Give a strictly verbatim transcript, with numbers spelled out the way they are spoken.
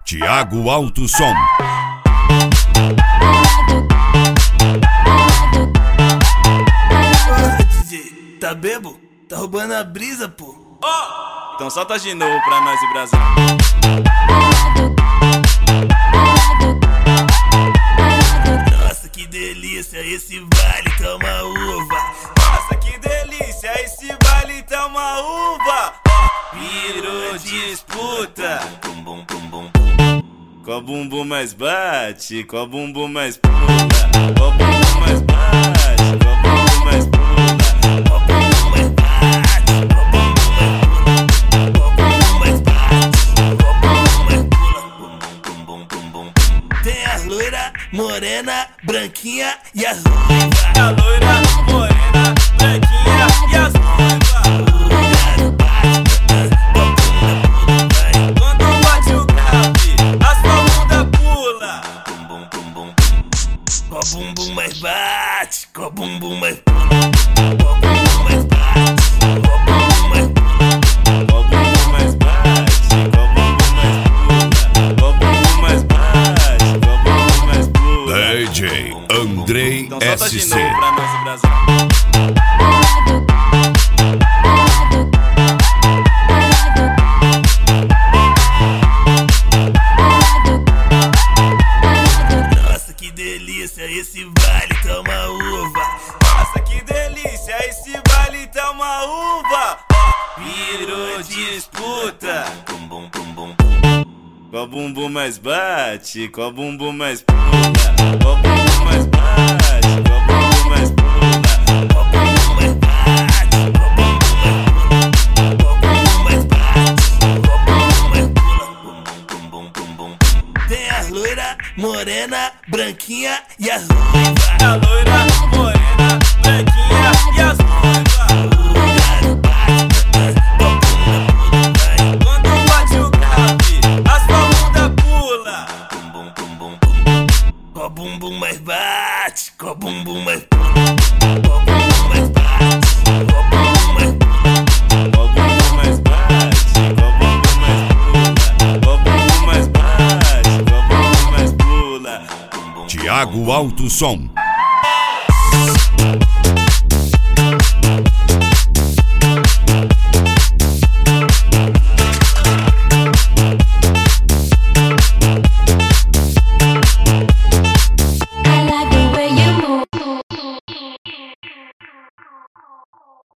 Thiago Alto Som. Porra, D J, tá bebo? Tá roubando a brisa, pô. Oh! Então solta de novo pra nós e Brasil. Nossa, que delícia, esse baile tá uma uva. Nossa, que delícia, esse baile tá uma uva. Virou disputa. Bum, bum, bum, bum, bum. Qual bumbum mais bate, qual bumbum mais pula, qual bumbum mais bate, qual bumbum mais pula, Qual bumbum mais bate, qual bumbum mais pula, qual bumbum mais bate, qual bumbum mais pula. bum, bum, bum, bum, bum. Tem as loira, morena, branquinha e as ruivas. A loira, morena, branquinha e as ruivas. Quando bate o grave, a sua bunda pula. Bum, bum, bum, bum. Qual bumbum mais bate, qual bumbum mais pula, qual bumbum mais bate, qual bumbum mais pula. Qual bumbum mais bate, qual bumbum mais pula, qual bumbum mais bate, qual bumbum mais pula. D J Andrei Então solta de S C. novo pra nós e Brasil. Nossa, que delícia, esse baile tá uma uva. Nossa, que delícia, esse baile tá uma uva. Virou disputa. Bum, bum, bum, bum, bum. Qual bumbum mais bate, qual bumbum mais pula, qual bumbum mais bate, qual bumbum mais pula. Qual bumbum mais bate, qual bumbum mais pula, qual bumbum mais bate, qual bumbum mais pula. Bum, bum, bum, bum. Tem as loira, morena, branquinha e as ruivas. A loira, morena, branquinha e as ruivas. Quando bate o grave, a sua bunda pula. Bum, bum, bum, bum, bum. Qual bumbum mais bate, qual bumbum mais pula, qual bumbum mais bate, qual bumbum mais pula. Qual bumbum mais bate, qual bumbum mais pula, qual bumbum mais bate, qual bumbum mais pula. Bum, bum, Thiago Alto Som.